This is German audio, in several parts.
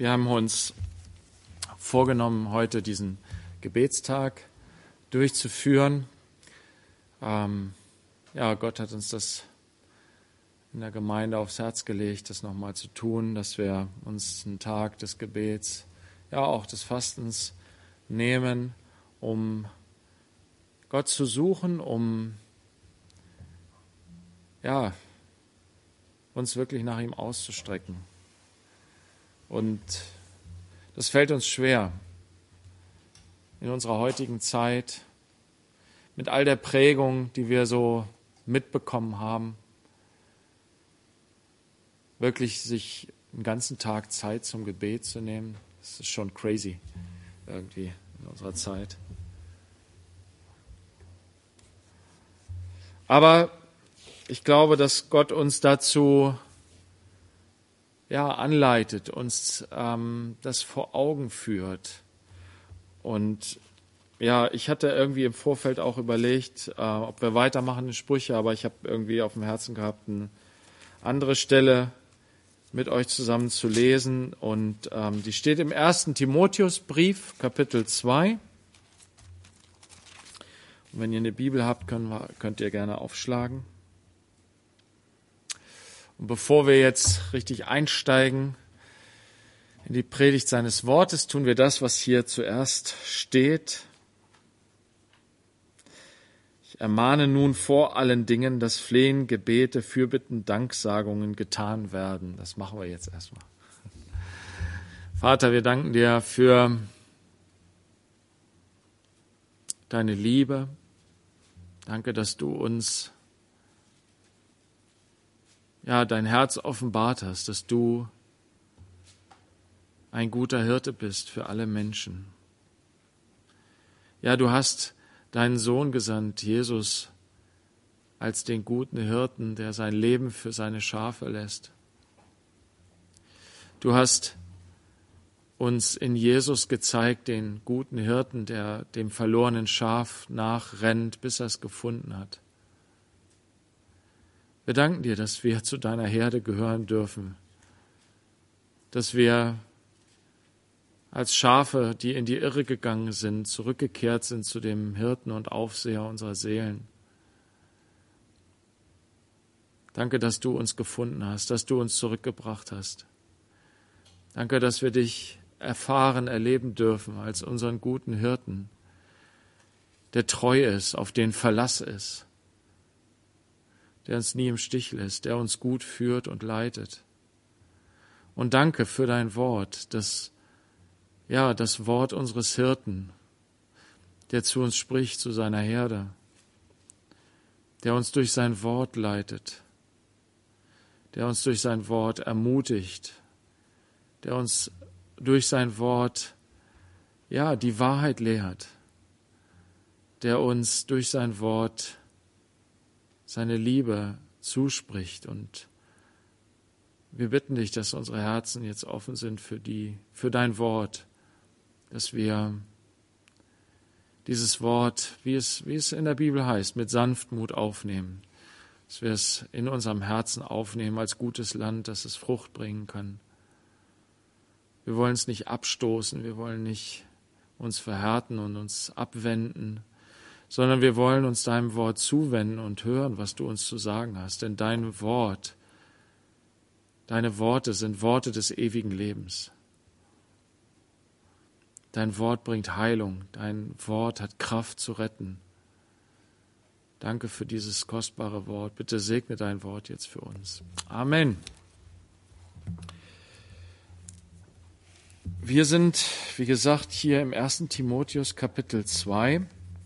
Wir haben uns vorgenommen, heute diesen Gebetstag durchzuführen. Gott hat uns das in der Gemeinde aufs Herz gelegt, das nochmal zu tun, dass wir uns einen Tag des Gebets, auch des Fastens nehmen, um Gott zu suchen, um uns wirklich nach ihm auszustrecken. Und das fällt uns schwer in unserer heutigen Zeit, mit all der Prägung, die wir so mitbekommen haben, wirklich sich einen ganzen Tag Zeit zum Gebet zu nehmen. Das ist schon crazy irgendwie in unserer Zeit. Aber ich glaube, dass Gott uns dazu anleitet, uns das vor Augen führt. Und ich hatte irgendwie im Vorfeld auch überlegt, ob wir weitermachen in Sprüche, aber ich habe irgendwie auf dem Herzen gehabt, eine andere Stelle mit euch zusammen zu lesen. Und die steht im 1. Timotheusbrief, Kapitel 2. Und wenn ihr eine Bibel habt, könnt ihr gerne aufschlagen. Und bevor wir jetzt richtig einsteigen in die Predigt seines Wortes, tun wir das, was hier zuerst steht. Ich ermahne nun vor allen Dingen, dass Flehen, Gebete, Fürbitten, Danksagungen getan werden. Das machen wir jetzt erstmal. Vater, wir danken dir für deine Liebe. Danke, dass du uns dein Herz offenbart hast, dass du ein guter Hirte bist für alle Menschen. Ja, du hast deinen Sohn gesandt, Jesus, als den guten Hirten, der sein Leben für seine Schafe lässt. Du hast uns in Jesus gezeigt, den guten Hirten, der dem verlorenen Schaf nachrennt, bis er es gefunden hat. Wir danken dir, dass wir zu deiner Herde gehören dürfen, dass wir als Schafe, die in die Irre gegangen sind, zurückgekehrt sind zu dem Hirten und Aufseher unserer Seelen. Danke, dass du uns gefunden hast, dass du uns zurückgebracht hast. Danke, dass wir dich erleben dürfen als unseren guten Hirten, der treu ist, auf den Verlass ist, der uns nie im Stich lässt, der uns gut führt und leitet. Und danke für dein Wort, das Wort unseres Hirten, der zu uns spricht, zu seiner Herde, der uns durch sein Wort leitet, der uns durch sein Wort ermutigt, der uns durch sein Wort, die Wahrheit lehrt, der uns durch sein Wort seine Liebe zuspricht. Und wir bitten dich, dass unsere Herzen jetzt offen sind für dein Wort, dass wir dieses Wort, wie es in der Bibel heißt, mit Sanftmut aufnehmen, dass wir es in unserem Herzen aufnehmen als gutes Land, dass es Frucht bringen kann. Wir wollen es nicht abstoßen, wir wollen nicht uns verhärten und uns abwenden, sondern wir wollen uns deinem Wort zuwenden und hören, was du uns zu sagen hast. Denn deine Worte sind Worte des ewigen Lebens. Dein Wort bringt Heilung, dein Wort hat Kraft zu retten. Danke für dieses kostbare Wort. Bitte segne dein Wort jetzt für uns. Amen. Wir sind, wie gesagt, hier im 1. Timotheus Kapitel 2.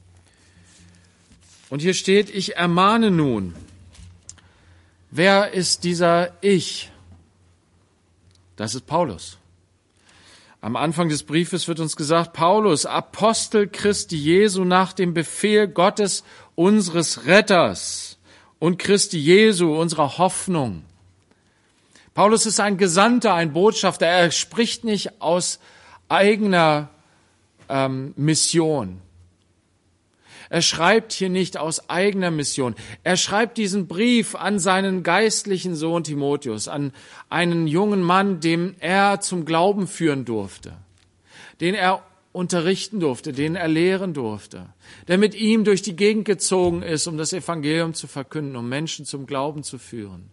Und hier steht, ich ermahne nun. Wer ist dieser Ich? Das ist Paulus. Am Anfang des Briefes wird uns gesagt, Paulus, Apostel Christi Jesu nach dem Befehl Gottes, unseres Retters und Christi Jesu, unserer Hoffnung. Paulus ist ein Gesandter, ein Botschafter. Er spricht nicht aus eigener Mission. Er schreibt hier nicht aus eigener Mission. Er schreibt diesen Brief an seinen geistlichen Sohn Timotheus, an einen jungen Mann, den er zum Glauben führen durfte, den er unterrichten durfte, den er lehren durfte, der mit ihm durch die Gegend gezogen ist, um das Evangelium zu verkünden, um Menschen zum Glauben zu führen.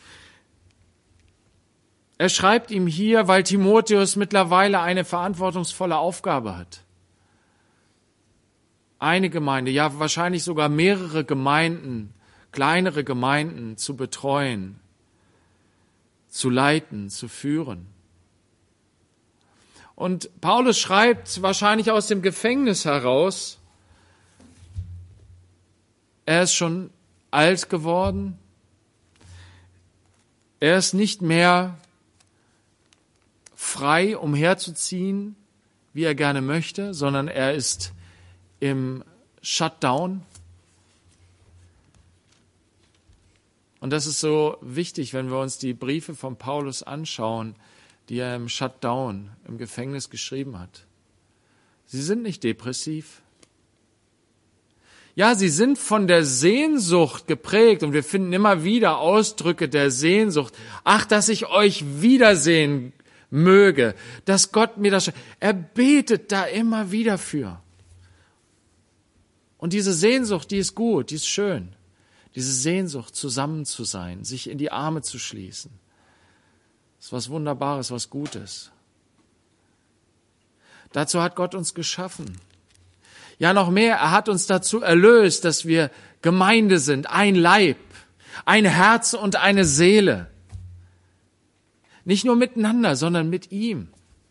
Er schreibt ihm hier, weil Timotheus mittlerweile eine verantwortungsvolle Aufgabe hat. Eine Gemeinde, ja wahrscheinlich sogar mehrere Gemeinden, kleinere Gemeinden zu betreuen, zu leiten, zu führen. Und Paulus schreibt wahrscheinlich aus dem Gefängnis heraus, er ist schon alt geworden, er ist nicht mehr frei umherzuziehen, wie er gerne möchte, sondern er ist im Shutdown. Und das ist so wichtig, wenn wir uns die Briefe von Paulus anschauen, die er im Shutdown, im Gefängnis geschrieben hat. Sie sind nicht depressiv. Ja, sie sind von der Sehnsucht geprägt und wir finden immer wieder Ausdrücke der Sehnsucht. Ach, dass ich euch wiedersehen möge, dass Gott mir das... Er betet da immer wieder für. Und diese Sehnsucht, die ist gut, die ist schön. Diese Sehnsucht, zusammen zu sein, sich in die Arme zu schließen. Das ist was Wunderbares, was Gutes. Dazu hat Gott uns geschaffen. Ja, noch mehr, er hat uns dazu erlöst, dass wir Gemeinde sind, ein Leib, ein Herz und eine Seele. Nicht nur miteinander, sondern mit ihm.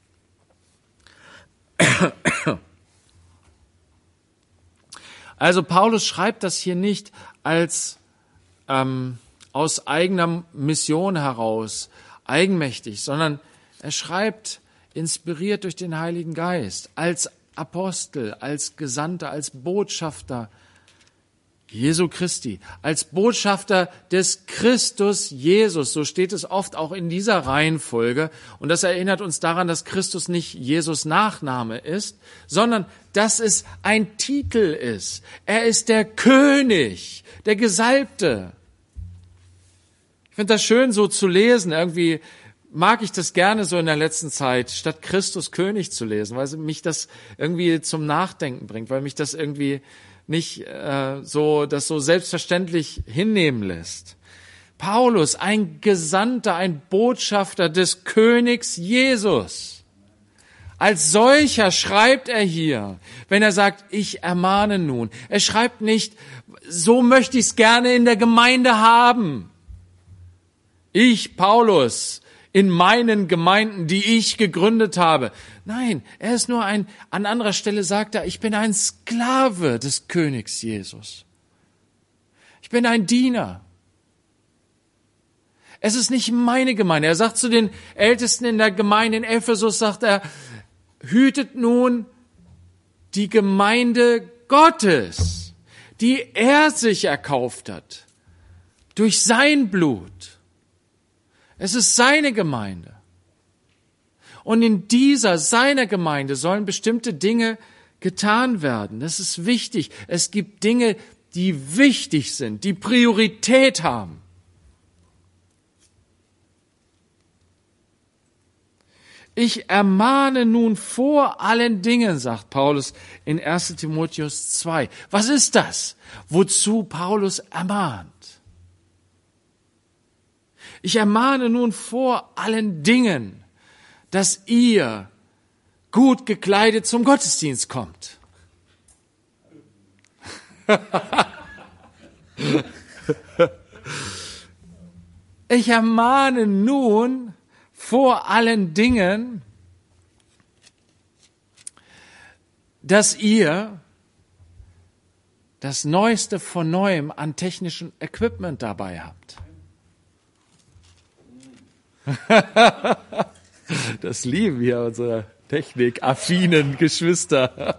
Also Paulus schreibt das hier nicht als aus eigener Mission heraus, eigenmächtig, sondern er schreibt inspiriert durch den Heiligen Geist, als Apostel, als Gesandter, als Botschafter Jesu Christi, als Botschafter des Christus Jesus. So steht es oft auch in dieser Reihenfolge. Und das erinnert uns daran, dass Christus nicht Jesus Nachname ist, sondern dass es ein Titel ist. Er ist der König, der Gesalbte. Ich finde das schön so zu lesen. Irgendwie mag ich das gerne so in der letzten Zeit, statt Christus König zu lesen, weil mich das irgendwie zum Nachdenken bringt, weil mich das irgendwie nicht so selbstverständlich hinnehmen lässt. Paulus, ein Gesandter, ein Botschafter des Königs Jesus. Als solcher schreibt er hier, wenn er sagt, ich ermahne nun. Er schreibt nicht, so möchte ich es gerne in der Gemeinde haben. Ich, Paulus, in meinen Gemeinden, die ich gegründet habe. Nein, er ist nur an anderer Stelle sagt er, ich bin ein Sklave des Königs Jesus. Ich bin ein Diener. Es ist nicht meine Gemeinde. Er sagt zu den Ältesten in der Gemeinde in Ephesus, sagt er, hütet nun die Gemeinde Gottes, die er sich erkauft hat, durch sein Blut. Es ist seine Gemeinde. Und in dieser, seiner Gemeinde sollen bestimmte Dinge getan werden. Das ist wichtig. Es gibt Dinge, die wichtig sind, die Priorität haben. Ich ermahne nun vor allen Dingen, sagt Paulus in 1. Timotheus 2. Was ist das, wozu Paulus ermahnt? Ich ermahne nun vor allen Dingen, dass ihr gut gekleidet zum Gottesdienst kommt. Ich ermahne nun vor allen Dingen, dass ihr das Neueste von Neuem an technischem Equipment dabei habt. Das lieben wir, unsere technikaffinen Geschwister.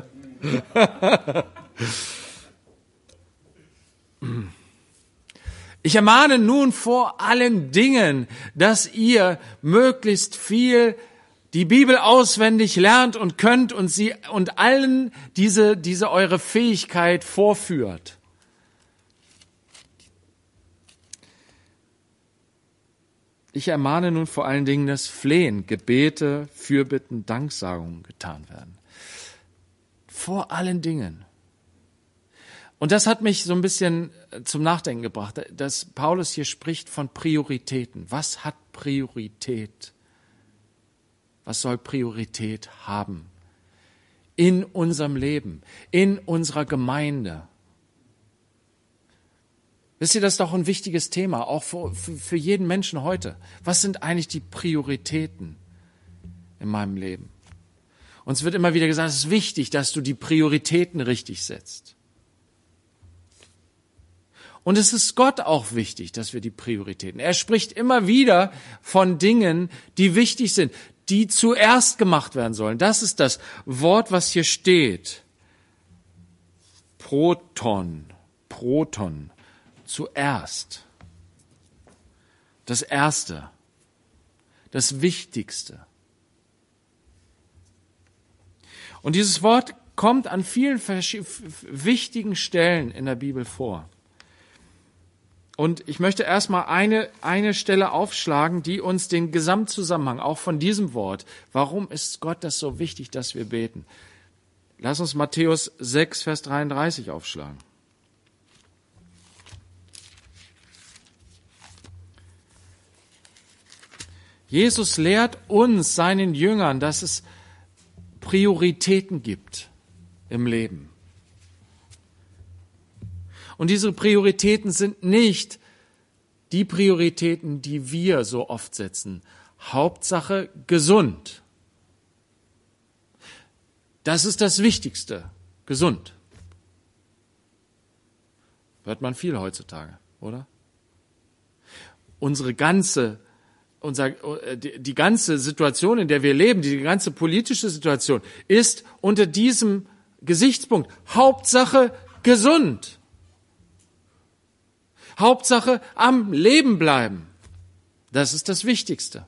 Ich ermahne nun vor allen Dingen, dass ihr möglichst viel die Bibel auswendig lernt und könnt und sie und allen diese eure Fähigkeit vorführt. Ich ermahne nun vor allen Dingen, dass Flehen, Gebete, Fürbitten, Danksagungen getan werden. Vor allen Dingen. Und das hat mich so ein bisschen zum Nachdenken gebracht, dass Paulus hier spricht von Prioritäten. Was hat Priorität? Was soll Priorität haben? In unserem Leben, in unserer Gemeinde. Wisst ihr, das ist doch ein wichtiges Thema, auch für jeden Menschen heute. Was sind eigentlich die Prioritäten in meinem Leben? Uns wird immer wieder gesagt, es ist wichtig, dass du die Prioritäten richtig setzt. Und es ist Gott auch wichtig, dass wir die Prioritäten. Er spricht immer wieder von Dingen, die wichtig sind, die zuerst gemacht werden sollen. Das ist das Wort, was hier steht. Proton, zuerst. Das Erste, das Wichtigste. Und dieses Wort kommt an vielen wichtigen Stellen in der Bibel vor. Und ich möchte erstmal eine Stelle aufschlagen, die uns den Gesamtzusammenhang, auch von diesem Wort, warum ist Gott das so wichtig, dass wir beten? Lass uns Matthäus 6, Vers 33 aufschlagen. Jesus lehrt uns, seinen Jüngern, dass es Prioritäten gibt im Leben. Und diese Prioritäten sind nicht die Prioritäten, die wir so oft setzen. Hauptsache gesund. Das ist das Wichtigste. Gesund. Hört man viel heutzutage, oder? Die ganze Situation, in der wir leben, die ganze politische Situation, ist unter diesem Gesichtspunkt Hauptsache gesund. Hauptsache am Leben bleiben. Das ist das Wichtigste.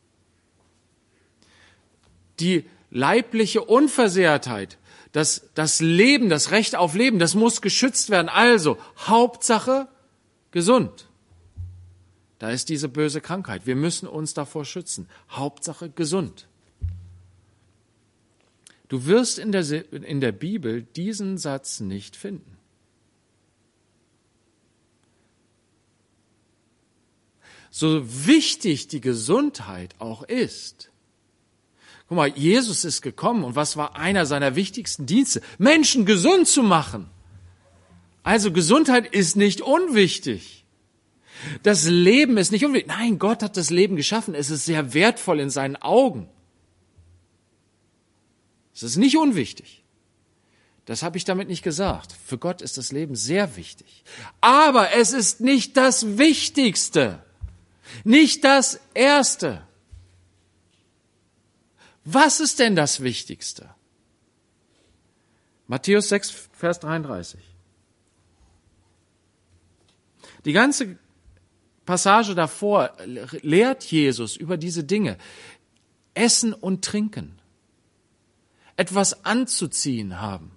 Die leibliche Unversehrtheit, das Leben, das Recht auf Leben, das muss geschützt werden. Also Hauptsache gesund. Da ist diese böse Krankheit. Wir müssen uns davor schützen. Hauptsache gesund. Du wirst in der Bibel diesen Satz nicht finden. So wichtig die Gesundheit auch ist. Guck mal, Jesus ist gekommen und was war einer seiner wichtigsten Dienste? Menschen gesund zu machen. Also Gesundheit ist nicht unwichtig. Das Leben ist nicht unwichtig. Nein, Gott hat das Leben geschaffen. Es ist sehr wertvoll in seinen Augen. Es ist nicht unwichtig. Das habe ich damit nicht gesagt. Für Gott ist das Leben sehr wichtig. Aber es ist nicht das Wichtigste. Nicht das Erste. Was ist denn das Wichtigste? Matthäus 6, Vers 33. Die ganze Passage davor lehrt Jesus über diese Dinge. Essen und trinken. Etwas anzuziehen haben.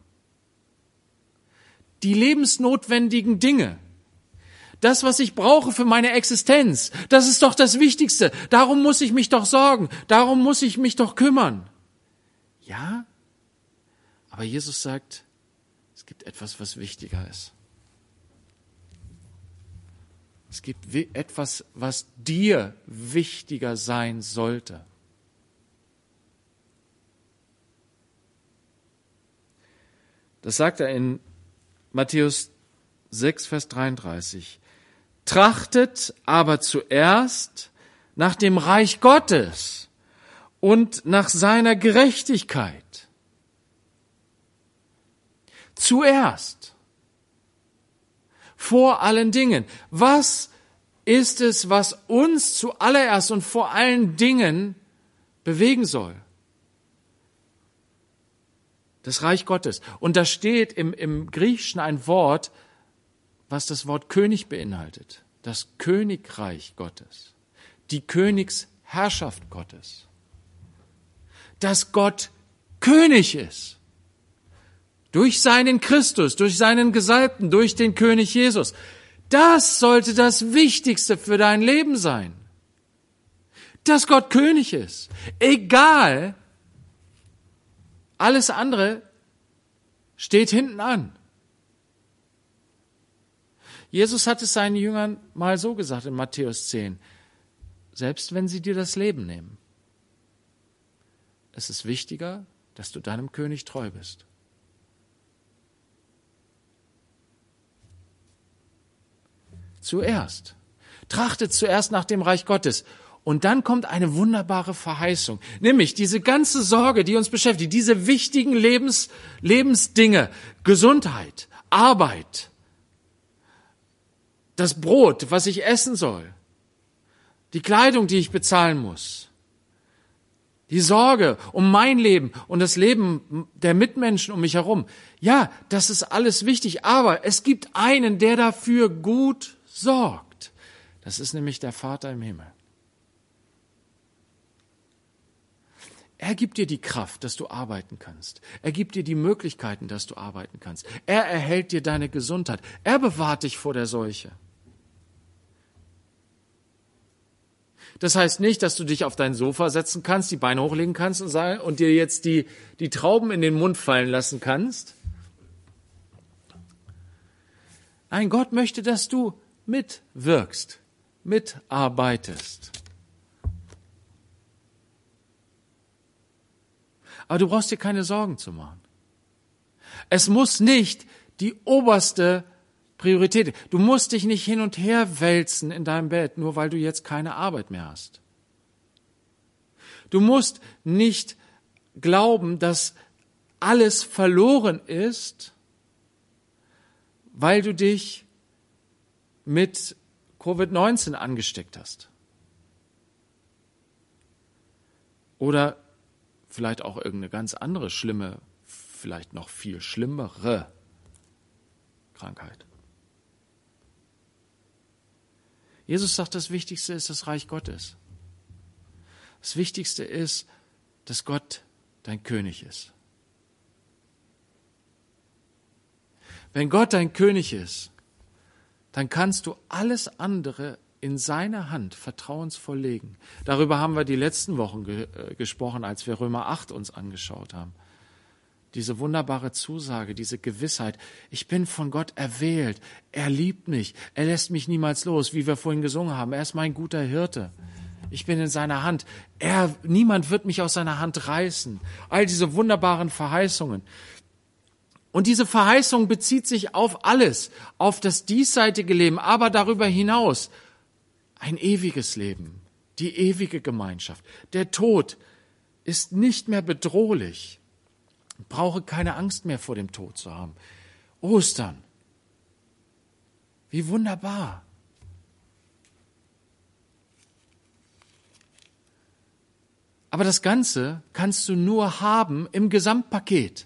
Die lebensnotwendigen Dinge. Das, was ich brauche für meine Existenz, das ist doch das Wichtigste. Darum muss ich mich doch sorgen. Darum muss ich mich doch kümmern. Ja, aber Jesus sagt, es gibt etwas, was wichtiger ist. Es gibt etwas, was dir wichtiger sein sollte. Das sagt er in Matthäus 6, Vers 33. Trachtet aber zuerst nach dem Reich Gottes und nach seiner Gerechtigkeit. Zuerst. Vor allen Dingen. Was ist es, was uns zuallererst und vor allen Dingen bewegen soll? Das Reich Gottes. Und da steht im Griechischen ein Wort, was das Wort König beinhaltet. Das Königreich Gottes. Die Königsherrschaft Gottes. dass Gott König ist. Durch seinen Christus, durch seinen Gesalbten, durch den König Jesus. Das sollte das Wichtigste für dein Leben sein. Dass Gott König ist. Egal, alles andere steht hinten an. Jesus hat es seinen Jüngern mal so gesagt in Matthäus 10. Selbst wenn sie dir das Leben nehmen, es ist wichtiger, dass du deinem König treu bist. Zuerst. Trachtet zuerst nach dem Reich Gottes. Und dann kommt eine wunderbare Verheißung. Nämlich diese ganze Sorge, die uns beschäftigt, diese wichtigen Lebensdinge, Gesundheit, Arbeit, das Brot, was ich essen soll, die Kleidung, die ich bezahlen muss, die Sorge um mein Leben und das Leben der Mitmenschen um mich herum. Ja, das ist alles wichtig, aber es gibt einen, der dafür gut sorgt. Das ist nämlich der Vater im Himmel. Er gibt dir die Kraft, dass du arbeiten kannst. Er gibt dir die Möglichkeiten, dass du arbeiten kannst. Er erhält dir deine Gesundheit. Er bewahrt dich vor der Seuche. Das heißt nicht, dass du dich auf dein Sofa setzen kannst, die Beine hochlegen kannst und dir jetzt die Trauben in den Mund fallen lassen kannst. Nein, Gott möchte, dass du mitwirkst, mitarbeitest. Aber du brauchst dir keine Sorgen zu machen. Es muss nicht die oberste Priorität. Du musst dich nicht hin und her wälzen in deinem Bett, nur weil du jetzt keine Arbeit mehr hast. Du musst nicht glauben, dass alles verloren ist, weil du dich mit Covid-19 angesteckt hast. Oder vielleicht auch irgendeine ganz andere schlimme, vielleicht noch viel schlimmere Krankheit. Jesus sagt, das Wichtigste ist das Reich Gottes. Das Wichtigste ist, dass Gott dein König ist. Wenn Gott dein König ist, dann kannst du alles andere in seine Hand vertrauensvoll legen. Darüber haben wir die letzten Wochen gesprochen, als wir Römer 8 uns angeschaut haben. Diese wunderbare Zusage, diese Gewissheit, ich bin von Gott erwählt, er liebt mich, er lässt mich niemals los, wie wir vorhin gesungen haben, er ist mein guter Hirte. Ich bin in seiner Hand, niemand wird mich aus seiner Hand reißen. All diese wunderbaren Verheißungen. Und diese Verheißung bezieht sich auf alles, auf das diesseitige Leben, aber darüber hinaus ein ewiges Leben, die ewige Gemeinschaft. Der Tod ist nicht mehr bedrohlich. Ich brauche keine Angst mehr vor dem Tod zu haben. Ostern. Wie wunderbar. Aber das Ganze kannst du nur haben im Gesamtpaket.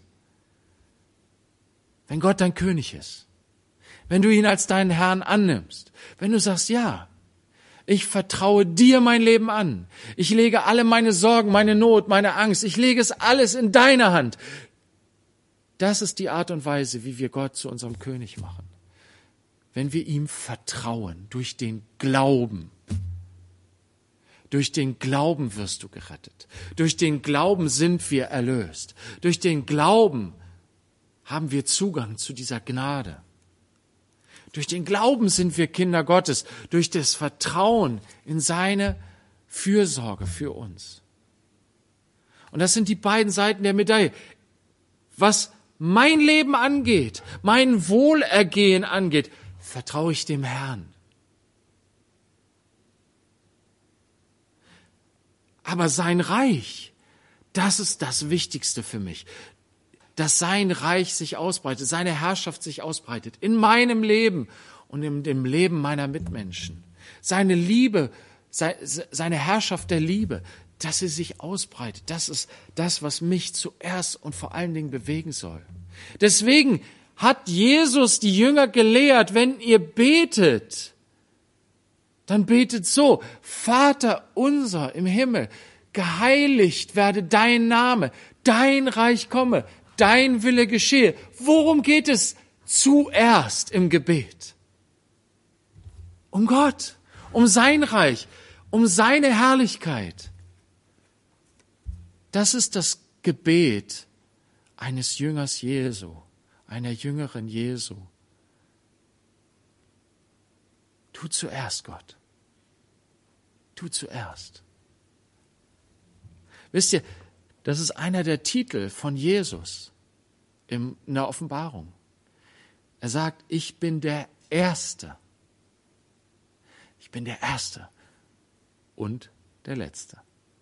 Wenn Gott dein König ist. Wenn du ihn als deinen Herrn annimmst. Wenn du sagst, ja, ich vertraue dir mein Leben an. Ich lege alle meine Sorgen, meine Not, meine Angst, ich lege es alles in deine Hand. Das ist die Art und Weise, wie wir Gott zu unserem König machen. Wenn wir ihm vertrauen, durch den Glauben. Durch den Glauben wirst du gerettet. Durch den Glauben sind wir erlöst. Durch den Glauben haben wir Zugang zu dieser Gnade. Durch den Glauben sind wir Kinder Gottes, durch das Vertrauen in seine Fürsorge für uns. Und das sind die beiden Seiten der Medaille. Was mein Leben angeht, mein Wohlergehen angeht, vertraue ich dem Herrn. Aber sein Reich, das ist das Wichtigste für mich. Dass sein Reich sich ausbreitet, seine Herrschaft sich ausbreitet, in meinem Leben und in dem Leben meiner Mitmenschen. Seine Liebe, seine Herrschaft der Liebe, dass sie sich ausbreitet, das ist das, was mich zuerst und vor allen Dingen bewegen soll. Deswegen hat Jesus die Jünger gelehrt, wenn ihr betet, dann betet so, Vater unser im Himmel, geheiligt werde dein Name, dein Reich komme, dein Wille geschehe. Worum geht es zuerst im Gebet? Um Gott, um sein Reich, um seine Herrlichkeit. Das ist das Gebet eines Jüngers Jesu, einer Jüngerin Jesu. Tu zuerst, Gott. Tu zuerst. Wisst ihr, das ist einer der Titel von Jesus in der Offenbarung. Er sagt, ich bin der Erste. Ich bin der Erste und der Letzte.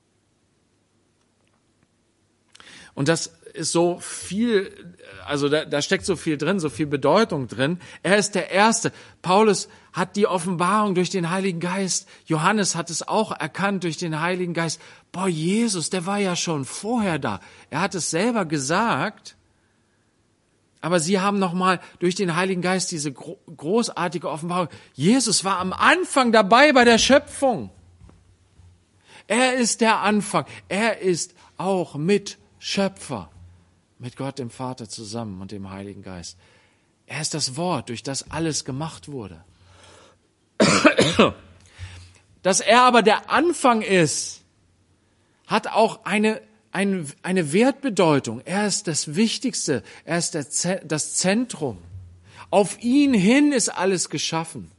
Und das ist so viel, also da steckt so viel drin, so viel Bedeutung drin. Er ist der Erste. Paulus hat die Offenbarung durch den Heiligen Geist. Johannes hat es auch erkannt durch den Heiligen Geist. Boah, Jesus, der war ja schon vorher da. Er hat es selber gesagt. Aber sie haben nochmal durch den Heiligen Geist diese großartige Offenbarung. Jesus war am Anfang dabei bei der Schöpfung. Er ist der Anfang. Er ist auch Mitschöpfer. Mit Gott, dem Vater, zusammen und dem Heiligen Geist. Er ist das Wort, durch das alles gemacht wurde. Dass er aber der Anfang ist, hat auch eine Wertbedeutung. Er ist das Wichtigste. Er ist das Zentrum. Auf ihn hin ist alles geschaffen.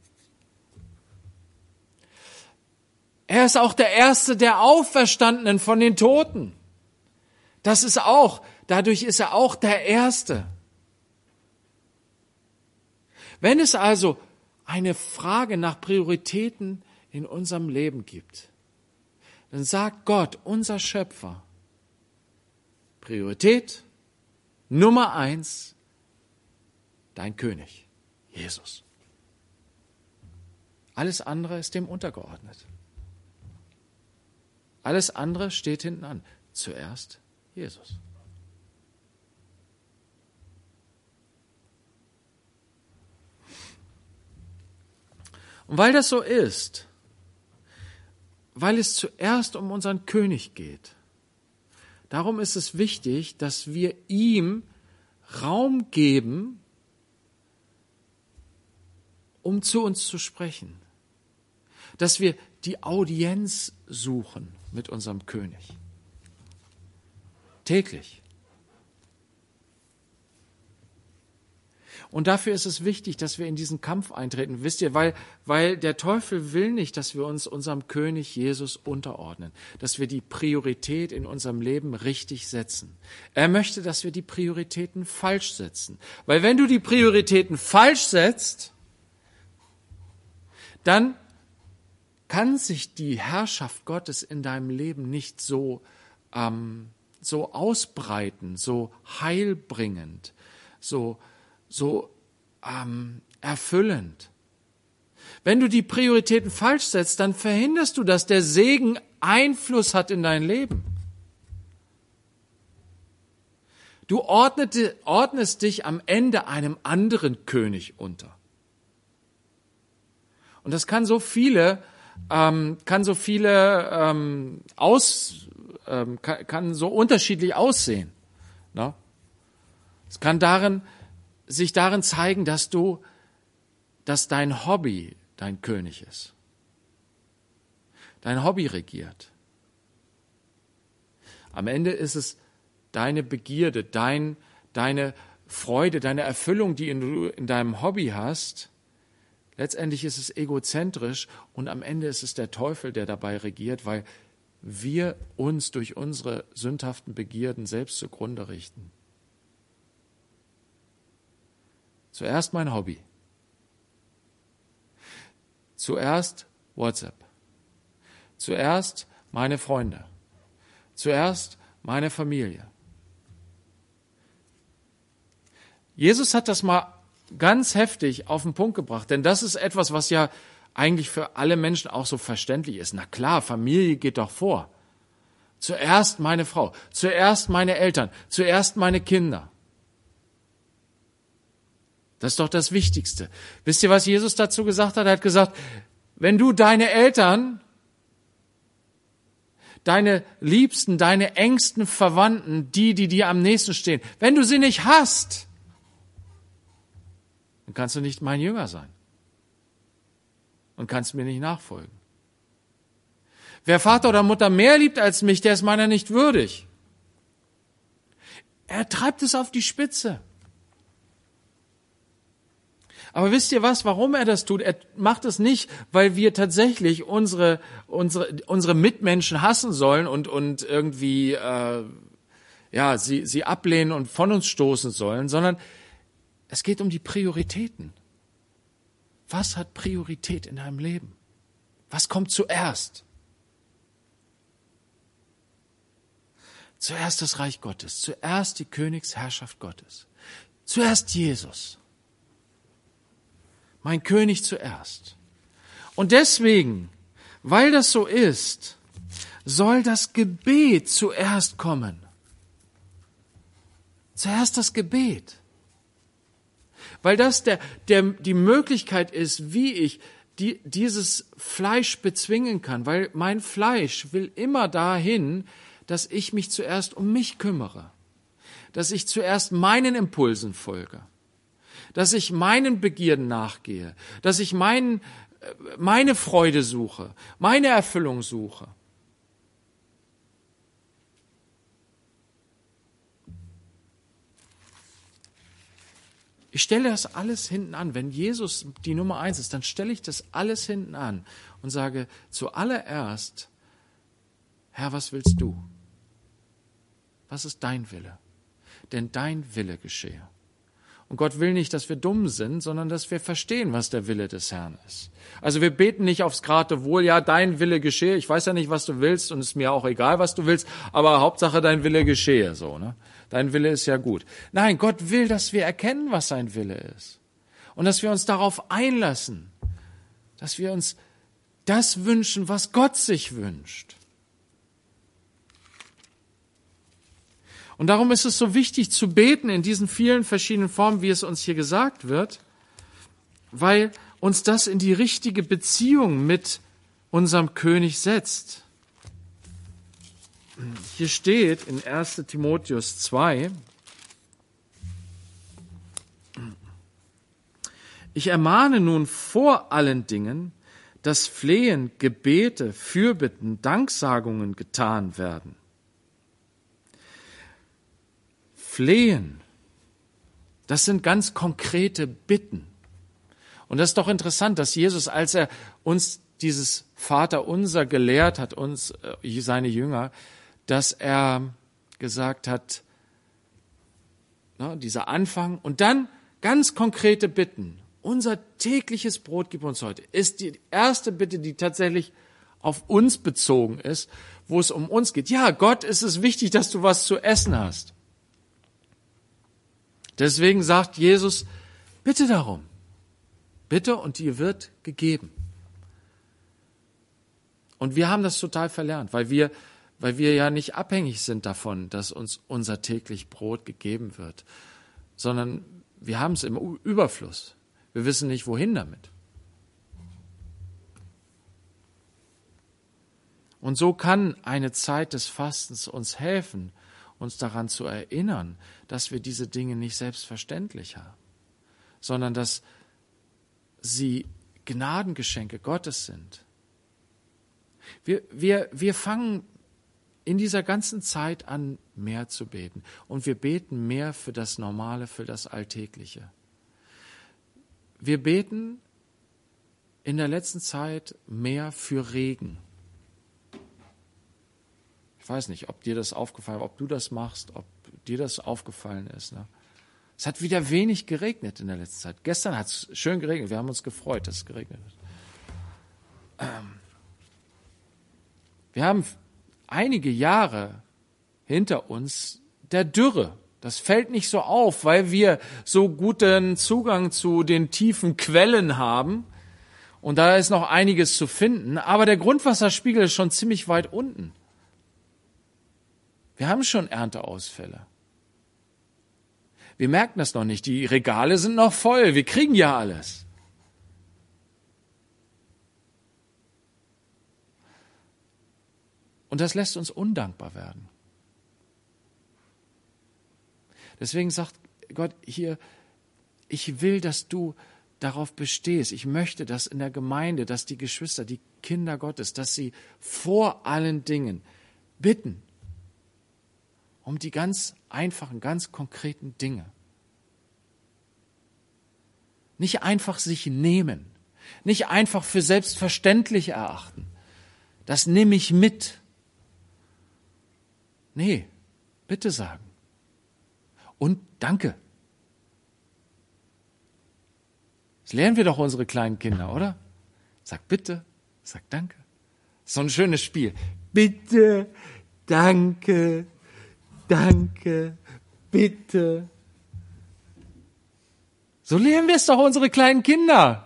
Er ist auch der Erste der Auferstandenen von den Toten. Das ist auch, dadurch ist er auch der Erste. Wenn es also eine Frage nach Prioritäten in unserem Leben gibt, dann sagt Gott, unser Schöpfer, Priorität Nummer 1, dein König, Jesus. Alles andere ist dem untergeordnet. Alles andere steht hinten an. Zuerst Jesus. Und weil das so ist, weil es zuerst um unseren König geht, darum ist es wichtig, dass wir ihm Raum geben, um zu uns zu sprechen. Dass wir die Audienz suchen mit unserem König. Täglich. Und dafür ist es wichtig, dass wir in diesen Kampf eintreten. Wisst ihr, weil der Teufel will nicht, dass wir uns unserem König Jesus unterordnen, dass wir die Priorität in unserem Leben richtig setzen. Er möchte, dass wir die Prioritäten falsch setzen. Weil wenn du die Prioritäten falsch setzt, dann kann sich die Herrschaft Gottes in deinem Leben nicht so ausbreiten, so heilbringend, so erfüllend. Wenn du die Prioritäten falsch setzt, dann verhinderst du, dass der Segen Einfluss hat in dein Leben. Du ordnest dich am Ende einem anderen König unter. Und das kann so unterschiedlich aussehen. Ne? Es kann sich darin zeigen, dass dein Hobby dein König ist. Dein Hobby regiert. Am Ende ist es deine Begierde, deine Freude, deine Erfüllung, die du in deinem Hobby hast. Letztendlich ist es egozentrisch und am Ende ist es der Teufel, der dabei regiert, weil wir uns durch unsere sündhaften Begierden selbst zugrunde richten. Zuerst mein Hobby. Zuerst WhatsApp. Zuerst meine Freunde. Zuerst meine Familie. Jesus hat das mal ganz heftig auf den Punkt gebracht, denn das ist etwas, was ja eigentlich für alle Menschen auch so verständlich ist. Na klar, Familie geht doch vor. Zuerst meine Frau, zuerst meine Eltern, zuerst meine Kinder. Das ist doch das Wichtigste. Wisst ihr, was Jesus dazu gesagt hat? Er hat gesagt, wenn du deine Eltern, deine Liebsten, deine engsten Verwandten, die dir am nächsten stehen, wenn du sie nicht hast, dann kannst du nicht mein Jünger sein und kannst mir nicht nachfolgen. Wer Vater oder Mutter mehr liebt als mich, der ist meiner nicht würdig. Er treibt es auf die Spitze. Aber wisst ihr was, warum er das tut? Er macht es nicht, weil wir tatsächlich unsere Mitmenschen hassen sollen und irgendwie sie ablehnen und von uns stoßen sollen, sondern es geht um die Prioritäten. Was hat Priorität in deinem Leben? Was kommt zuerst? Zuerst das Reich Gottes, zuerst die Königsherrschaft Gottes, zuerst Jesus. Mein König zuerst. Und deswegen, weil das so ist, soll das Gebet zuerst kommen. Zuerst das Gebet. Weil das die Möglichkeit ist, wie ich dieses Fleisch bezwingen kann. Weil mein Fleisch will immer dahin, dass ich mich zuerst um mich kümmere. Dass ich zuerst meinen Impulsen folge. Dass ich meinen Begierden nachgehe, dass ich meine Freude suche, meine Erfüllung suche. Ich stelle das alles hinten an. Wenn Jesus die Nummer 1 ist, dann stelle ich das alles hinten an und sage zuallererst, Herr, was willst du? Was ist dein Wille? Denn dein Wille geschehe. Und Gott will nicht, dass wir dumm sind, sondern dass wir verstehen, was der Wille des Herrn ist. Also wir beten nicht aufs Geratewohl, ja, dein Wille geschehe. Ich weiß ja nicht, was du willst und es ist mir auch egal, was du willst, aber Hauptsache dein Wille geschehe, so, ne? Dein Wille ist ja gut. Nein, Gott will, dass wir erkennen, was sein Wille ist. Und dass wir uns darauf einlassen. Dass wir uns das wünschen, was Gott sich wünscht. Und darum ist es so wichtig zu beten in diesen vielen verschiedenen Formen, wie es uns hier gesagt wird, weil uns das in die richtige Beziehung mit unserem König setzt. Hier steht in 1. Timotheus 2, ich ermahne nun vor allen Dingen, dass Flehen, Gebete, Fürbitten, Danksagungen getan werden. Flehen, das sind ganz konkrete Bitten. Und das ist doch interessant, dass Jesus, als er uns dieses Vaterunser gelehrt hat, uns, seine Jünger, dass er gesagt hat, dieser Anfang und dann ganz konkrete Bitten. Unser tägliches Brot gib uns heute, ist die erste Bitte, die tatsächlich auf uns bezogen ist, wo es um uns geht. Ja, Gott, ist es wichtig, dass du was zu essen hast. Deswegen sagt Jesus, bitte darum. Bitte und dir wird gegeben. Und wir haben das total verlernt, weil wir ja nicht abhängig sind davon, dass uns unser täglich Brot gegeben wird, sondern wir haben es im Überfluss. Wir wissen nicht, wohin damit. Und so kann eine Zeit des Fastens uns helfen, uns daran zu erinnern, dass wir diese Dinge nicht selbstverständlich haben, sondern dass sie Gnadengeschenke Gottes sind. Wir fangen in dieser ganzen Zeit an, mehr zu beten. Und wir beten mehr für das Normale, für das Alltägliche. Wir beten in der letzten Zeit mehr für Regen. Ich weiß nicht, ob dir das aufgefallen ist, ob du das machst, ob dir das aufgefallen ist. Ne? Es hat wieder wenig geregnet in der letzten Zeit. Gestern hat es schön geregnet. Wir haben uns gefreut, dass es geregnet hat. Wir haben einige Jahre hinter uns der Dürre. Das fällt nicht so auf, weil wir so guten Zugang zu den tiefen Quellen haben. Und da ist noch einiges zu finden. Aber der Grundwasserspiegel ist schon ziemlich weit unten. Wir haben schon Ernteausfälle. Wir merken das noch nicht. Die Regale sind noch voll. Wir kriegen ja alles. Und das lässt uns undankbar werden. Deswegen sagt Gott hier, ich will, dass du darauf bestehst. Ich möchte, dass in der Gemeinde, dass die Geschwister, die Kinder Gottes, dass sie vor allen Dingen bitten um die ganz einfachen, ganz konkreten Dinge. Nicht einfach sich nehmen, nicht einfach für selbstverständlich erachten. Das nehme ich mit. Nee, bitte sagen. Und danke. Das lernen wir doch unsere kleinen Kinder, oder? Sag bitte, sag danke. So ein schönes Spiel. Bitte, danke, danke, bitte. So lernen wir es doch unsere kleinen Kinder.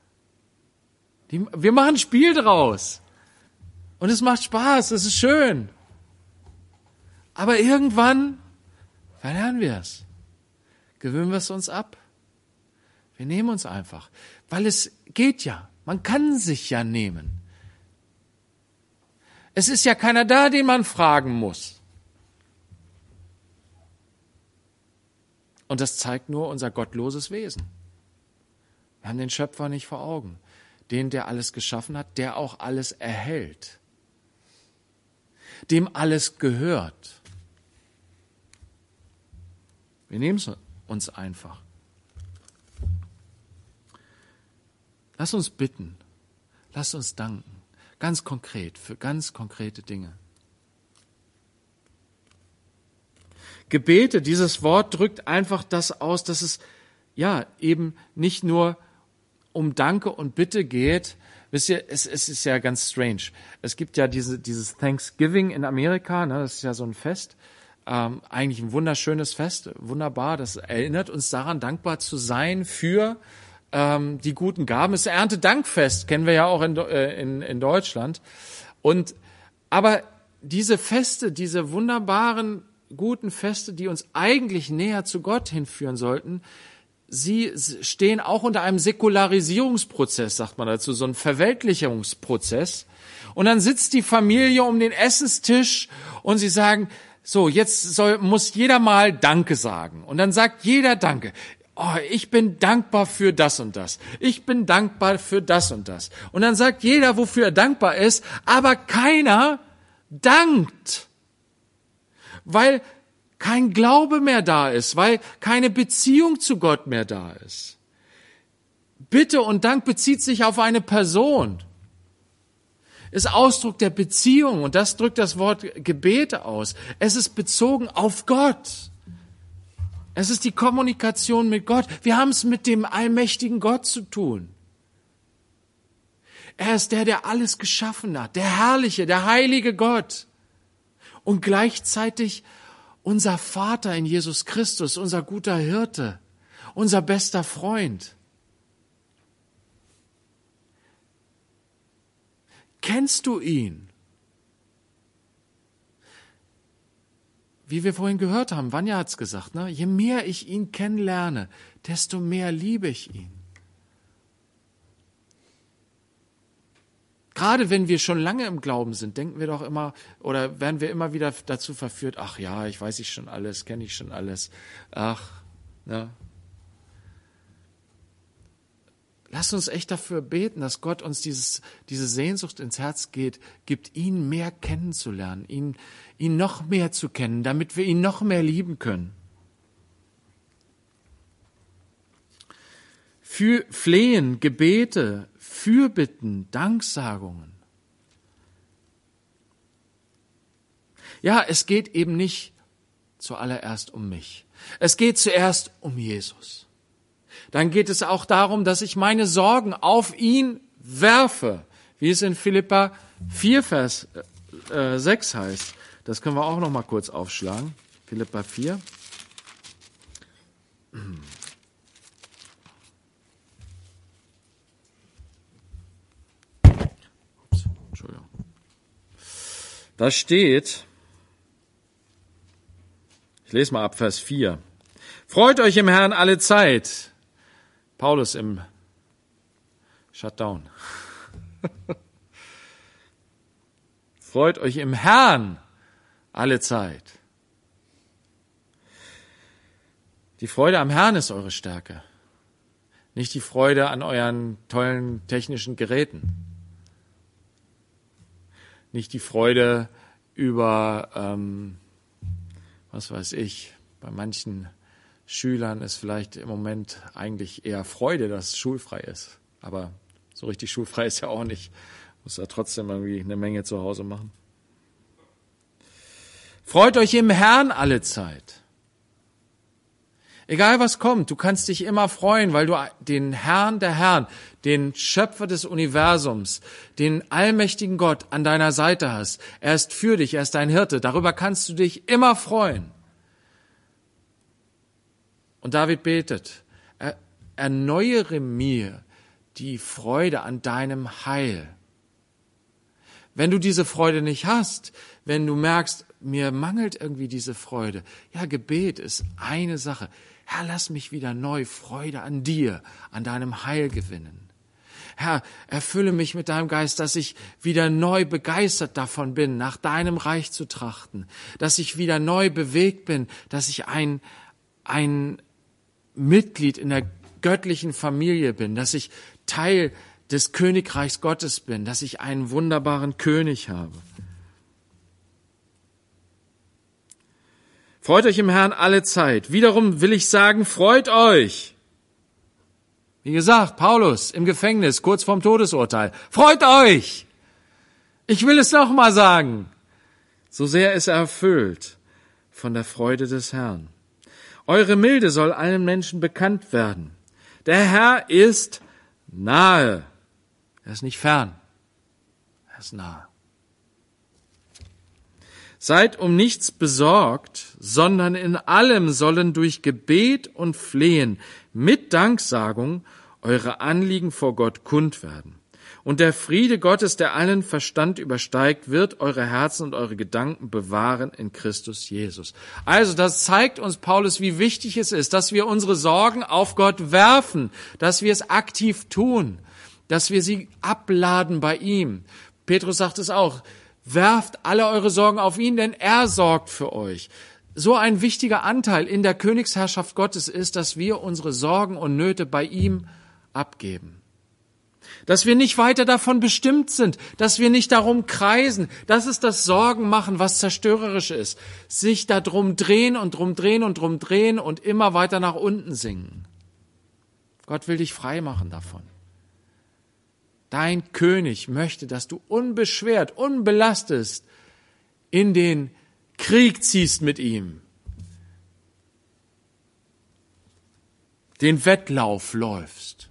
Wir machen ein Spiel draus. Und es macht Spaß, es ist schön. Aber irgendwann verlernen wir es. Gewöhnen wir es uns ab. Wir nehmen uns einfach. Weil es geht ja. Man kann sich ja nehmen. Es ist ja keiner da, den man fragen muss. Und das zeigt nur unser gottloses Wesen. Wir haben den Schöpfer nicht vor Augen. Den, der alles geschaffen hat, der auch alles erhält. Dem alles gehört. Wir nehmen es uns einfach. Lass uns bitten. Lass uns danken. Ganz konkret, für ganz konkrete Dinge. Gebete, dieses Wort drückt einfach das aus, dass es ja eben nicht nur um Danke und Bitte geht. Wisst ihr, es ist ja ganz strange. Es gibt ja dieses Thanksgiving in Amerika, ne, das ist ja so ein Fest, eigentlich ein wunderschönes Fest, wunderbar. Das erinnert uns daran, dankbar zu sein für die guten Gaben. Das Erntedankfest kennen wir ja auch in Deutschland. Aber diese Feste, diese wunderbaren guten Feste, die uns eigentlich näher zu Gott hinführen sollten, sie stehen auch unter einem Säkularisierungsprozess, sagt man dazu, so ein Verweltlichungsprozess. Und dann sitzt die Familie um den Essenstisch und sie sagen, so, jetzt muss jeder mal Danke sagen. Und dann sagt jeder Danke. Oh, ich bin dankbar für das und das. Ich bin dankbar für das und das. Und dann sagt jeder, wofür er dankbar ist, aber keiner dankt. Weil kein Glaube mehr da ist, weil keine Beziehung zu Gott mehr da ist. Bitte und Dank bezieht sich auf eine Person. Ist Ausdruck der Beziehung und das drückt das Wort Gebete aus. Es ist bezogen auf Gott. Es ist die Kommunikation mit Gott. Wir haben es mit dem allmächtigen Gott zu tun. Er ist der alles geschaffen hat, der herrliche, der heilige Gott. Und gleichzeitig unser Vater in Jesus Christus, unser guter Hirte, unser bester Freund. Kennst du ihn? Wie wir vorhin gehört haben, Vanja hat's gesagt, ne? Je mehr ich ihn kennenlerne, desto mehr liebe ich ihn. Gerade wenn wir schon lange im Glauben sind, denken wir doch immer, oder werden wir immer wieder dazu verführt, ach ja, ich weiß schon alles, kenne ich schon alles. Ach, ne? Lasst uns echt dafür beten, dass Gott uns diese Sehnsucht ins Herz gibt, ihn mehr kennenzulernen, ihn noch mehr zu kennen, damit wir ihn noch mehr lieben können. Für Flehen, Gebete, Fürbitten, Danksagungen. Ja, es geht eben nicht zuallererst um mich. Es geht zuerst um Jesus. Dann geht es auch darum, dass ich meine Sorgen auf ihn werfe, wie es in Philipper 4, Vers 6 heißt. Das können wir auch noch mal kurz aufschlagen. Philipper 4. Ups, Entschuldigung. Da steht, ich lese mal ab Vers 4. Freut euch im Herrn alle Zeit. Paulus im Shutdown. Freut euch im Herrn alle Zeit. Die Freude am Herrn ist eure Stärke, nicht die Freude an euren tollen technischen Geräten, nicht die Freude über, was weiß ich, bei manchen Schülern ist vielleicht im Moment eigentlich eher Freude, dass es schulfrei ist, aber so richtig schulfrei ist ja auch nicht, muss ja trotzdem irgendwie eine Menge zu Hause machen. Freut euch im Herrn alle Zeit. Egal was kommt, du kannst dich immer freuen, weil du den Herrn der Herren, den Schöpfer des Universums, den allmächtigen Gott an deiner Seite hast. Er ist für dich, er ist dein Hirte. Darüber kannst du dich immer freuen. Und David betet, erneuere mir die Freude an deinem Heil. Wenn du diese Freude nicht hast, wenn du merkst, mir mangelt irgendwie diese Freude, ja, Gebet ist eine Sache. Herr, lass mich wieder neu Freude an dir, an deinem Heil gewinnen. Herr, erfülle mich mit deinem Geist, dass ich wieder neu begeistert davon bin, nach deinem Reich zu trachten, dass ich wieder neu bewegt bin, dass ich ein Mitglied in der göttlichen Familie bin, dass ich Teil des Königreichs Gottes bin, dass ich einen wunderbaren König habe. Freut euch im Herrn alle Zeit. Wiederum will ich sagen, freut euch. Wie gesagt, Paulus im Gefängnis, kurz vorm Todesurteil. Freut euch! Ich will es noch mal sagen. So sehr ist er erfüllt von der Freude des Herrn. Eure Milde soll allen Menschen bekannt werden. Der Herr ist nahe. Er ist nicht fern. Er ist nahe. Seid um nichts besorgt, sondern in allem sollen durch Gebet und Flehen mit Danksagung eure Anliegen vor Gott kund werden. Und der Friede Gottes, der allen Verstand übersteigt, wird eure Herzen und eure Gedanken bewahren in Christus Jesus. Also das zeigt uns, Paulus, wie wichtig es ist, dass wir unsere Sorgen auf Gott werfen, dass wir es aktiv tun, dass wir sie abladen bei ihm. Petrus sagt es auch, werft alle eure Sorgen auf ihn, denn er sorgt für euch. So ein wichtiger Anteil in der Königsherrschaft Gottes ist, dass wir unsere Sorgen und Nöte bei ihm abgeben. Dass wir nicht weiter davon bestimmt sind, dass wir nicht darum kreisen. Das ist das Sorgenmachen, was zerstörerisch ist. Sich da drum drehen und drum drehen und drum drehen und immer weiter nach unten sinken. Gott will dich frei machen davon. Dein König möchte, dass du unbeschwert, unbelastet in den Krieg ziehst mit ihm. Den Wettlauf läufst.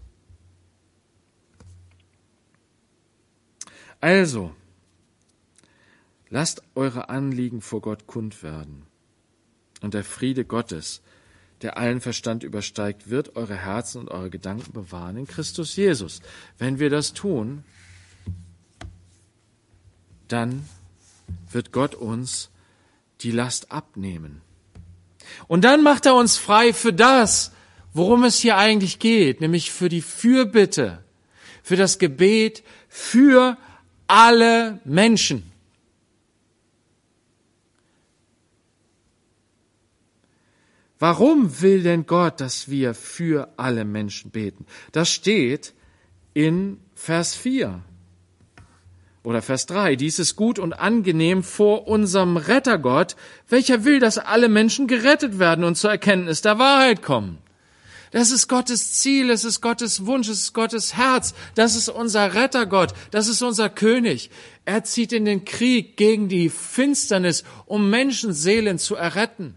Also, lasst eure Anliegen vor Gott kund werden. Und der Friede Gottes, der allen Verstand übersteigt, wird eure Herzen und eure Gedanken bewahren in Christus Jesus. Wenn wir das tun, dann wird Gott uns die Last abnehmen. Und dann macht er uns frei für das, worum es hier eigentlich geht, nämlich für die Fürbitte, für das Gebet für alle Menschen. Warum will denn Gott, dass wir für alle Menschen beten? Das steht in Vers 4 oder Vers 3. Dies ist gut und angenehm vor unserem Rettergott, welcher will, dass alle Menschen gerettet werden und zur Erkenntnis der Wahrheit kommen. Das ist Gottes Ziel, es ist Gottes Wunsch, es ist Gottes Herz. Das ist unser Rettergott, das ist unser König. Er zieht in den Krieg gegen die Finsternis, um Menschenseelen zu erretten.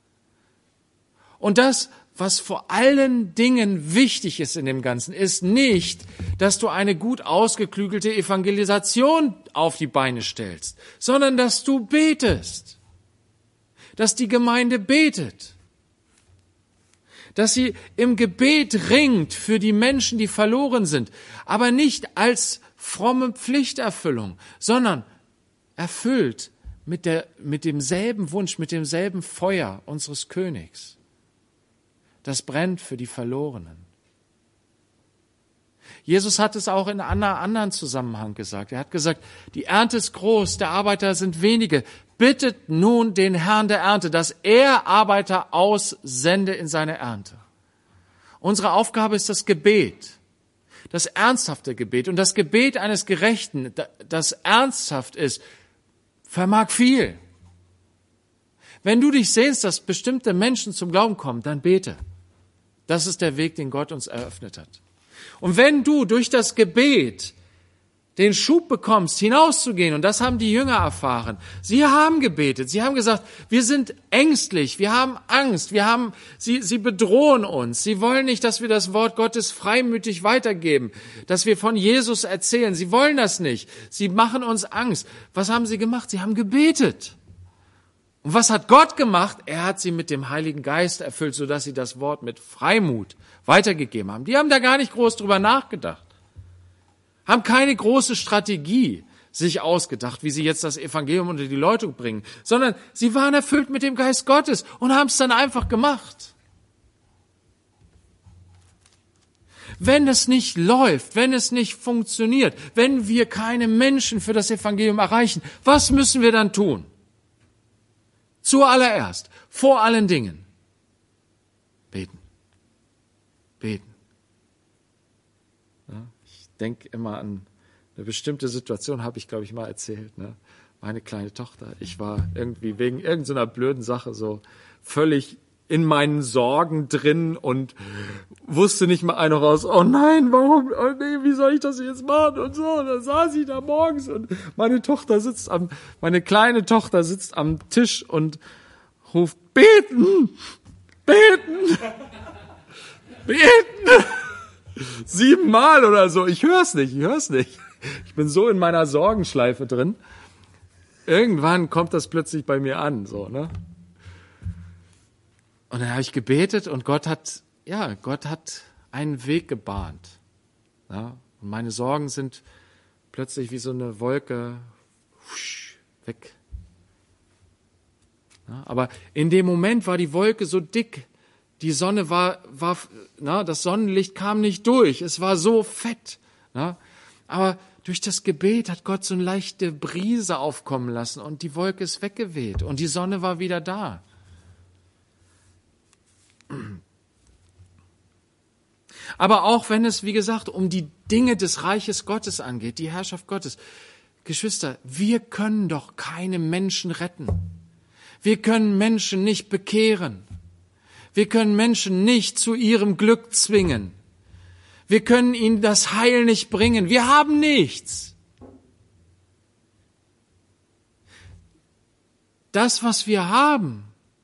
Und das, was vor allen Dingen wichtig ist in dem Ganzen, ist nicht, dass du eine gut ausgeklügelte Evangelisation auf die Beine stellst, sondern dass du betest, dass die Gemeinde betet, dass sie im Gebet ringt für die Menschen, die verloren sind, aber nicht als fromme Pflichterfüllung, sondern erfüllt mit demselben Wunsch, mit demselben Feuer unseres Königs. Das brennt für die Verlorenen. Jesus hat es auch in einem anderen Zusammenhang gesagt. Er hat gesagt, die Ernte ist groß, der Arbeiter sind wenige. Bittet nun den Herrn der Ernte, dass er Arbeiter aussende in seine Ernte. Unsere Aufgabe ist das Gebet, das ernsthafte Gebet. Und das Gebet eines Gerechten, das ernsthaft ist, vermag viel. Wenn du dich sehnst, dass bestimmte Menschen zum Glauben kommen, dann bete. Das ist der Weg, den Gott uns eröffnet hat. Und wenn du durch das Gebet den Schub bekommst, hinauszugehen, und das haben die Jünger erfahren, sie haben gebetet, sie haben gesagt, wir sind ängstlich, wir haben Angst, sie bedrohen uns, sie wollen nicht, dass wir das Wort Gottes freimütig weitergeben, dass wir von Jesus erzählen, sie wollen das nicht, sie machen uns Angst. Was haben sie gemacht? Sie haben gebetet. Und was hat Gott gemacht? Er hat sie mit dem Heiligen Geist erfüllt, sodass sie das Wort mit Freimut weitergegeben haben. Die haben da gar nicht groß drüber nachgedacht, haben keine große Strategie sich ausgedacht, wie sie jetzt das Evangelium unter die Leute bringen, sondern sie waren erfüllt mit dem Geist Gottes und haben es dann einfach gemacht. Wenn es nicht läuft, wenn es nicht funktioniert, wenn wir keine Menschen für das Evangelium erreichen, was müssen wir dann tun? Zuallererst, vor allen Dingen, beten. Beten. Ja, ich denke immer an eine bestimmte Situation, habe ich, glaube ich, mal erzählt. Ne? Meine kleine Tochter, ich war irgendwie wegen irgendeiner blöden Sache so völlig in meinen Sorgen drin und wusste nicht mal einer raus, oh nein, warum, oh nee, wie soll ich das jetzt machen und so. Und dann saß ich da morgens und meine kleine Tochter sitzt am Tisch und ruft, beten, beten, beten. 7-mal oder so. Ich hör's nicht. Ich bin so in meiner Sorgenschleife drin. Irgendwann kommt das plötzlich bei mir an, so, ne? Und dann habe ich gebetet und Gott hat einen Weg gebahnt. Ja? Und meine Sorgen sind plötzlich wie so eine Wolke weg. Ja? Aber in dem Moment war die Wolke so dick, die Sonne das Sonnenlicht kam nicht durch, es war so fett. Ja? Aber durch das Gebet hat Gott so eine leichte Brise aufkommen lassen und die Wolke ist weggeweht und die Sonne war wieder da. Aber auch wenn es, wie gesagt, um die Dinge des Reiches Gottes angeht, die Herrschaft Gottes, Geschwister, wir können doch keine Menschen retten. Wir können Menschen nicht bekehren. Wir können Menschen nicht zu ihrem Glück zwingen. Wir können ihnen das Heil nicht bringen. Wir haben nichts. Das, was wir haben,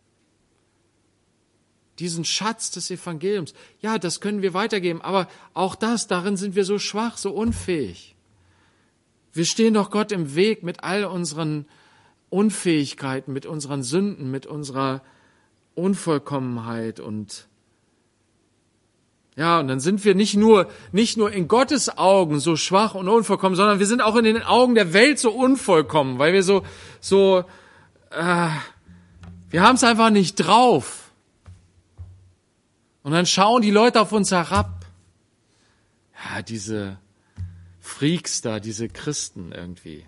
diesen Schatz des Evangeliums, ja, das können wir weitergeben, aber auch darin sind wir so schwach, so unfähig. Wir stehen doch Gott im Weg mit all unseren Unfähigkeiten, mit unseren Sünden, mit unserer Unvollkommenheit und dann sind wir nicht nur in Gottes Augen so schwach und unvollkommen, sondern wir sind auch in den Augen der Welt so unvollkommen, weil wir wir haben es einfach nicht drauf. Und dann schauen die Leute auf uns herab. Ja, diese Freaks da, diese Christen irgendwie.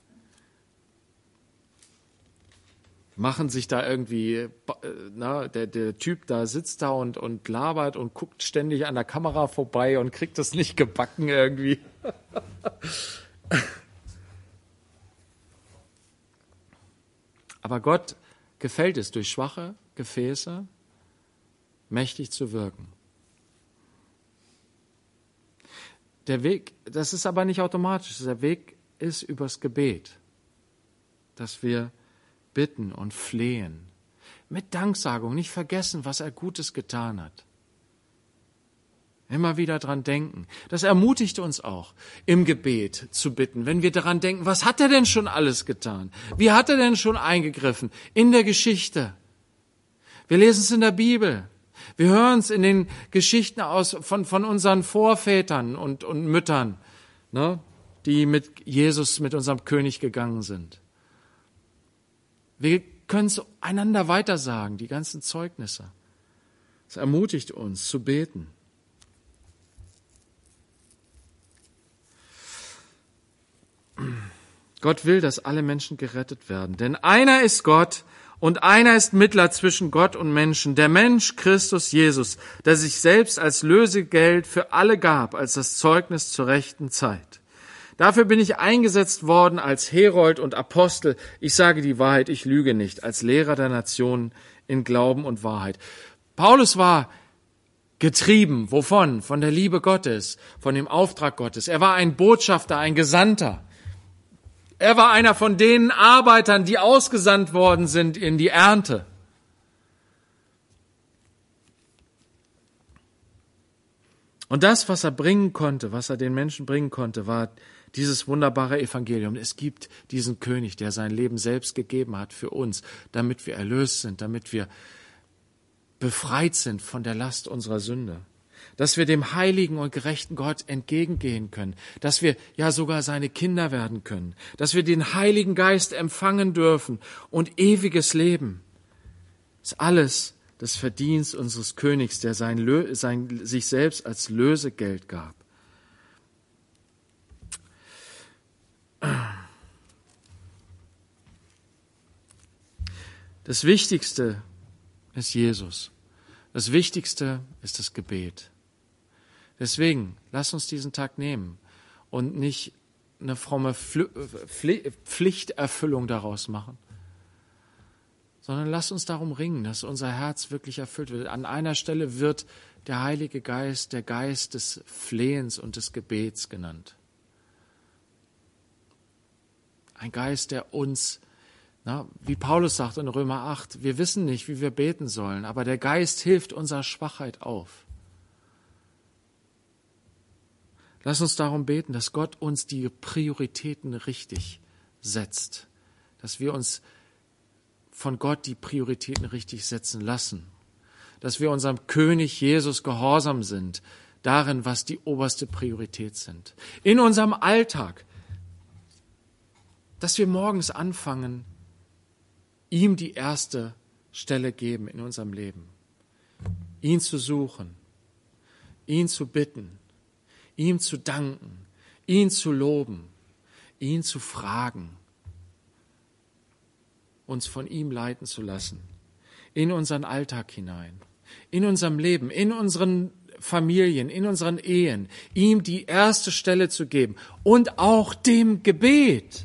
Machen sich da irgendwie, der Typ da sitzt da und labert und guckt ständig an der Kamera vorbei und kriegt das nicht gebacken irgendwie. Aber Gott gefällt es, durch schwache Gefäße mächtig zu wirken. Der Weg, das ist aber nicht automatisch, der Weg ist übers Gebet, dass wir bitten und flehen, mit Danksagung, nicht vergessen, was er Gutes getan hat. Immer wieder dran denken. Das ermutigt uns auch, im Gebet zu bitten, wenn wir daran denken, was hat er denn schon alles getan? Wie hat er denn schon eingegriffen in der Geschichte? Wir lesen es in der Bibel. Wir hören es in den Geschichten von unseren Vorvätern und Müttern, ne, die mit Jesus, mit unserem König gegangen sind. Wir können es einander weitersagen, die ganzen Zeugnisse. Es ermutigt uns zu beten. Gott will, dass alle Menschen gerettet werden. Denn einer ist Gott und einer ist Mittler zwischen Gott und Menschen, der Mensch Christus Jesus, der sich selbst als Lösegeld für alle gab, als das Zeugnis zur rechten Zeit. Dafür bin ich eingesetzt worden als Herold und Apostel. Ich sage die Wahrheit, ich lüge nicht, als Lehrer der Nationen in Glauben und Wahrheit. Paulus war getrieben. Wovon? Von der Liebe Gottes, von dem Auftrag Gottes. Er war ein Botschafter, ein Gesandter. Er war einer von den Arbeitern, die ausgesandt worden sind in die Ernte. Und das, was er bringen konnte, was er den Menschen bringen konnte, war dieses wunderbare Evangelium. Es gibt diesen König, der sein Leben selbst gegeben hat für uns, damit wir erlöst sind, damit wir befreit sind von der Last unserer Sünde. Dass wir dem heiligen und gerechten Gott entgegengehen können, dass wir ja sogar seine Kinder werden können, dass wir den Heiligen Geist empfangen dürfen und ewiges Leben. Das ist alles das Verdienst unseres Königs, der sich selbst als Lösegeld gab. Das Wichtigste ist Jesus. Das Wichtigste ist das Gebet. Deswegen, lass uns diesen Tag nehmen und nicht eine fromme Pflichterfüllung daraus machen, sondern lass uns darum ringen, dass unser Herz wirklich erfüllt wird. An einer Stelle wird der Heilige Geist der Geist des Flehens und des Gebets genannt. Ein Geist, der uns, wie Paulus sagt in Römer 8, wir wissen nicht, wie wir beten sollen, aber der Geist hilft unserer Schwachheit auf. Lass uns darum beten, dass Gott uns die Prioritäten richtig setzt, dass wir uns von Gott die Prioritäten richtig setzen lassen, dass wir unserem König Jesus gehorsam sind, darin, was die oberste Priorität sind. In unserem Alltag, dass wir morgens anfangen, ihm die erste Stelle geben in unserem Leben, ihn zu suchen, ihn zu bitten, ihm zu danken, ihn zu loben, ihn zu fragen, uns von ihm leiten zu lassen, in unseren Alltag hinein, in unserem Leben, in unseren Familien, in unseren Ehen, ihm die erste Stelle zu geben und auch dem Gebet.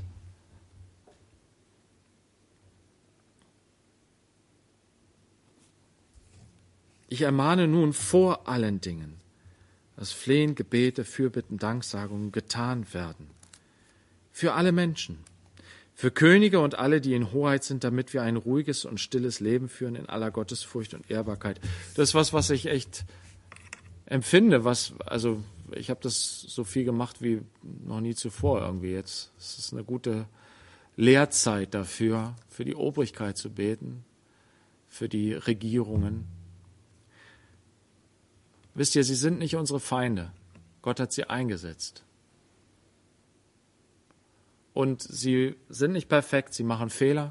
Ich ermahne nun vor allen Dingen, dass Flehen, Gebete, Fürbitten, Danksagungen getan werden. Für alle Menschen, für Könige und alle, die in Hoheit sind, damit wir ein ruhiges und stilles Leben führen in aller Gottesfurcht und Ehrbarkeit. Das ist was ich echt empfinde, ich habe das so viel gemacht wie noch nie zuvor irgendwie jetzt. Es ist eine gute Lehrzeit dafür, für die Obrigkeit zu beten, für die Regierungen. Wisst ihr, sie sind nicht unsere Feinde. Gott hat sie eingesetzt. Und sie sind nicht perfekt, sie machen Fehler.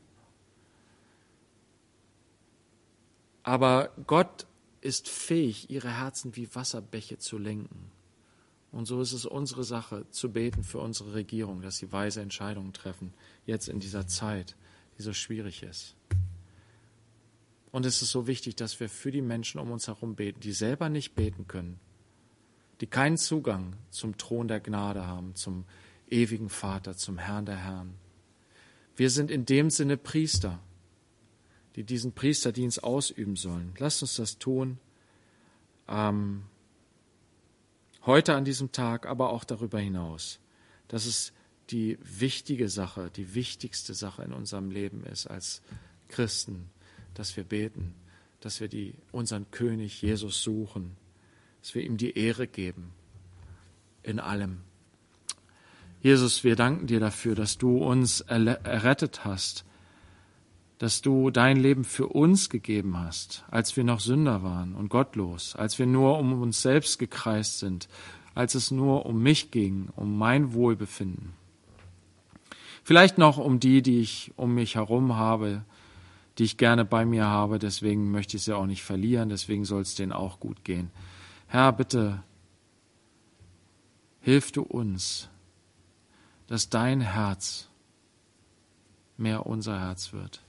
Aber Gott ist fähig, ihre Herzen wie Wasserbäche zu lenken. Und so ist es unsere Sache, zu beten für unsere Regierung, dass sie weise Entscheidungen treffen, jetzt in dieser Zeit, die so schwierig ist. Und es ist so wichtig, dass wir für die Menschen um uns herum beten, die selber nicht beten können, die keinen Zugang zum Thron der Gnade haben, zum ewigen Vater, zum Herrn der Herren. Wir sind in dem Sinne Priester, die diesen Priesterdienst ausüben sollen. Lasst uns das tun, heute an diesem Tag, aber auch darüber hinaus. Dass es die wichtige Sache, die wichtigste Sache in unserem Leben ist als Christen, dass wir beten, dass wir unseren König Jesus suchen, dass wir ihm die Ehre geben in allem. Jesus, wir danken dir dafür, dass du uns errettet hast, dass du dein Leben für uns gegeben hast, als wir noch Sünder waren und gottlos, als wir nur um uns selbst gekreist sind, als es nur um mich ging, um mein Wohlbefinden. Vielleicht noch um die ich um mich herum habe, die ich gerne bei mir habe, deswegen möchte ich sie auch nicht verlieren, deswegen soll es denen auch gut gehen. Herr, bitte, hilf du uns, dass dein Herz mehr unser Herz wird.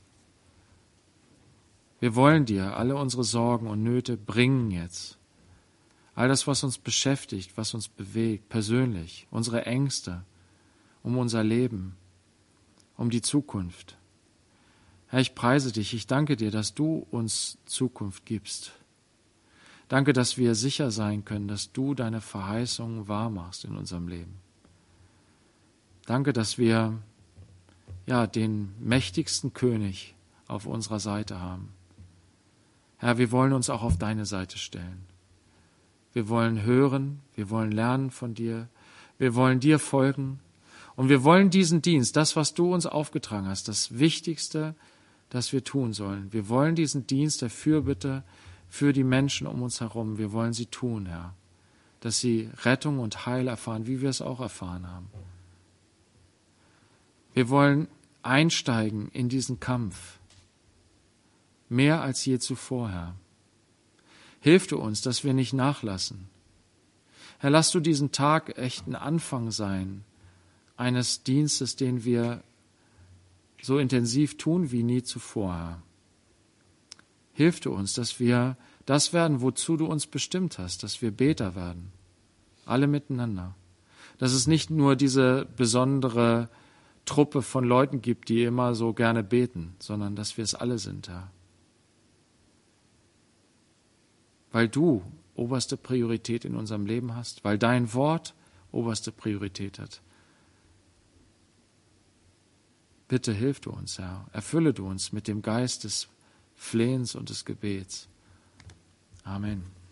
Wir wollen dir alle unsere Sorgen und Nöte bringen jetzt. All das, was uns beschäftigt, was uns bewegt, persönlich, unsere Ängste, um unser Leben, um die Zukunft. Herr, ich preise dich, ich danke dir, dass du uns Zukunft gibst. Danke, dass wir sicher sein können, dass du deine Verheißungen wahr machst in unserem Leben. Danke, dass wir den mächtigsten König auf unserer Seite haben. Herr, wir wollen uns auch auf deine Seite stellen. Wir wollen hören, wir wollen lernen von dir, wir wollen dir folgen und wir wollen diesen Dienst, das, was du uns aufgetragen hast, das Wichtigste, das wir tun sollen. Wir wollen diesen Dienst der Fürbitte für die Menschen um uns herum, wir wollen sie tun, Herr, dass sie Rettung und Heil erfahren, wie wir es auch erfahren haben. Wir wollen einsteigen in diesen Kampf, mehr als je zuvor, Herr. Hilf du uns, dass wir nicht nachlassen. Herr, lass du diesen Tag echt ein Anfang sein, eines Dienstes, den wir so intensiv tun wie nie zuvor, Herr. Hilf du uns, dass wir das werden, wozu du uns bestimmt hast, dass wir Beter werden, alle miteinander. Dass es nicht nur diese besondere Truppe von Leuten gibt, die immer so gerne beten, sondern dass wir es alle sind, Herr. Weil du oberste Priorität in unserem Leben hast, weil dein Wort oberste Priorität hat. Bitte hilf du uns, Herr. Erfülle du uns mit dem Geist des Flehens und des Gebets. Amen.